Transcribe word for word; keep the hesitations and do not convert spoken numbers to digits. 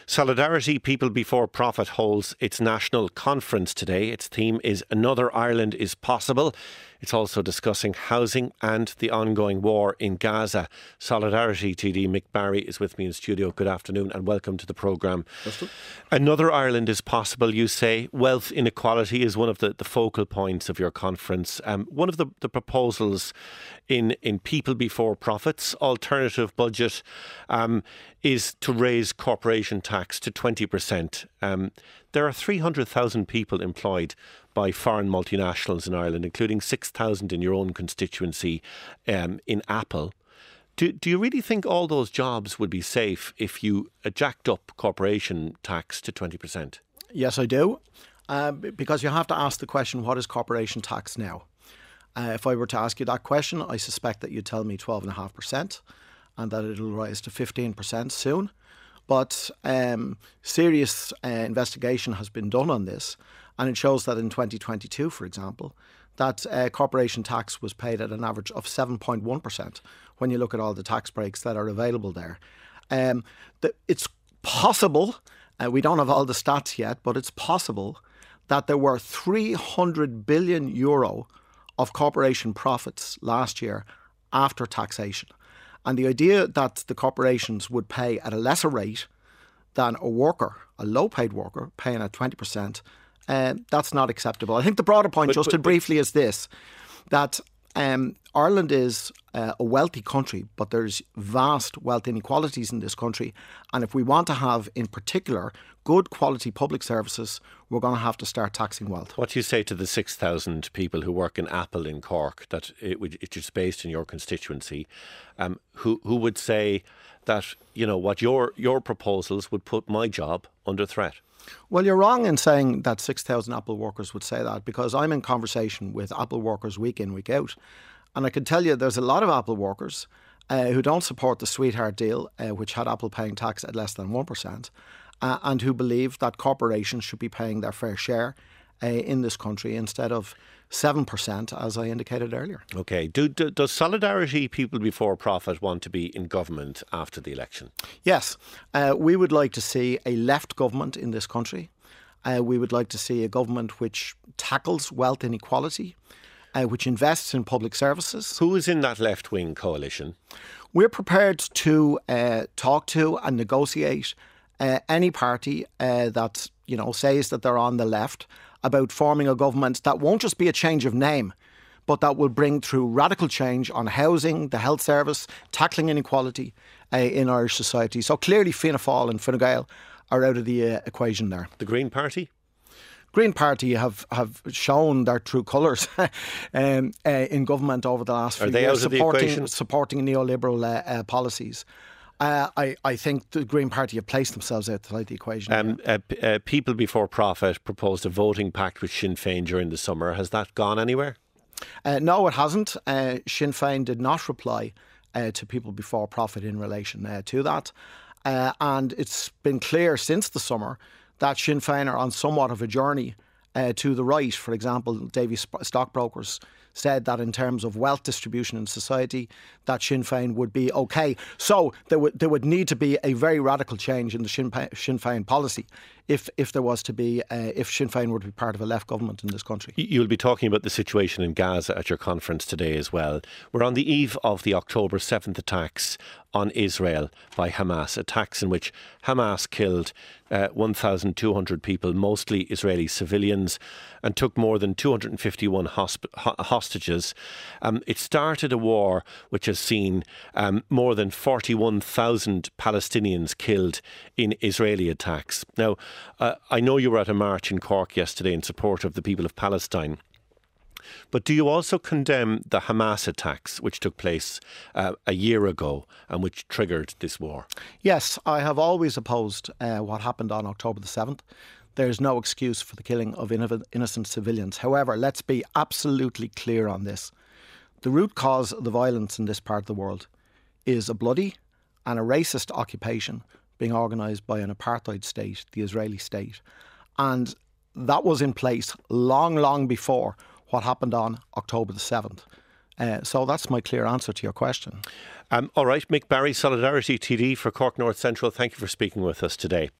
Solidarity People Before Profit holds its national conference today. Its theme is Another Ireland is Possible. It's also discussing housing and the ongoing war in Gaza. Solidarity T D Mick Barry is with me in studio. Good afternoon and welcome to the programme. Another Ireland is possible, you say. Wealth inequality is one of the, the focal points of your conference. Um, one of the, the proposals in, in People Before Profits alternative budget um, is to raise corporation tax to twenty percent. Um, there are three hundred thousand people employed by foreign multinationals in Ireland, including six thousand in your own constituency um, in Apple. Do, do you really think all those jobs would be safe if you uh, jacked up corporation tax to twenty percent? Yes, I do. Uh, because you have to ask the question, what is corporation tax now? Uh, if I were to ask you that question, I suspect that you'd tell me twelve point five percent and that it'll rise to fifteen percent soon. But um, serious uh, investigation has been done on this, and it shows that in twenty twenty-two, for example, that uh, corporation tax was paid at an average of seven point one percent when you look at all the tax breaks that are available there. Um, the, it's possible, uh, we don't have all the stats yet, but it's possible that there were three hundred billion euro of corporation profits last year after taxation. And the idea that the corporations would pay at a lesser rate than a worker, a low-paid worker, paying at twenty percent, uh, that's not acceptable. I think the broader point, but, just but, briefly, is this, that um, Ireland is uh, a wealthy country, but there's vast wealth inequalities in this country. And if we want to have, in particular, good quality public services, we're going to have to start taxing wealth. What do you say to the six thousand people who work in Apple in Cork, that it, it is based in your constituency, um, who who would say that, you know, what your your proposals would put my job under threat? Well, you're wrong in saying that six thousand Apple workers would say that, because I'm in conversation with Apple workers week in, week out. And I can tell you there's a lot of Apple workers uh, who don't support the Sweetheart deal, uh, which had Apple paying tax at less than one percent, uh, and who believe that corporations should be paying their fair share uh, in this country instead of seven percent, as I indicated earlier. OK. Do, do, does Solidarity People Before Profit want to be in government after the election? Yes. Uh, we would like to see a left government in this country. Uh, we would like to see a government which tackles wealth inequality, uh, which invests in public services. Who is in that left-wing coalition? We're prepared to uh, talk to and negotiate uh, any party uh, that, you know, says that they're on the left, about forming a government that won't just be a change of name, but that will bring through radical change on housing, the health service, tackling inequality uh, in Irish society. So clearly Fianna Fáil and Fine Gael are out of the uh, equation there. The Green Party? Green Party have, have shown their true colours um, uh, in government over the last few are they years, out of supporting, the equation? supporting neoliberal uh, uh, policies. Uh, I, I think the Green Party have placed themselves outside the equation. Um, uh, uh, People Before Profit proposed a voting pact with Sinn Féin during the summer. Has that gone anywhere? Uh, no, it hasn't. Uh, Sinn Féin did not reply uh, to People Before Profit in relation uh, to that. Uh, and it's been clear since the summer that Sinn Féin are on somewhat of a journey uh, to the right. For example, Davy Stockbrokers said that in terms of wealth distribution in society, that Sinn Féin would be OK. So there would there would need to be a very radical change in the Sinn Féin, Sinn Féin policy if if there was to be, uh, if Sinn Féin were to be part of a left government in this country. You'll be talking about the situation in Gaza at your conference today as well. We're on the eve of the October seventh attacks on Israel by Hamas, attacks in which Hamas killed uh, one thousand two hundred people, mostly Israeli civilians, and took more than two hundred fifty-one hosp- hostages. Um, it started a war which has seen um, more than forty-one thousand Palestinians killed in Israeli attacks. Now, uh, I know you were at a march in Cork yesterday in support of the people of Palestine. But do you also condemn the Hamas attacks which took place uh, a year ago and which triggered this war? Yes, I have always opposed uh, what happened on October the seventh. There's no excuse for the killing of innocent civilians. However, let's be absolutely clear on this. The root cause of the violence in this part of the world is a bloody and a racist occupation being organised by an apartheid state, the Israeli state. And that was in place long, long before what happened on October the seventh. Uh, so that's my clear answer to your question. Um, all right, Mick Barry, Solidarity T D for Cork North Central. Thank you for speaking with us today.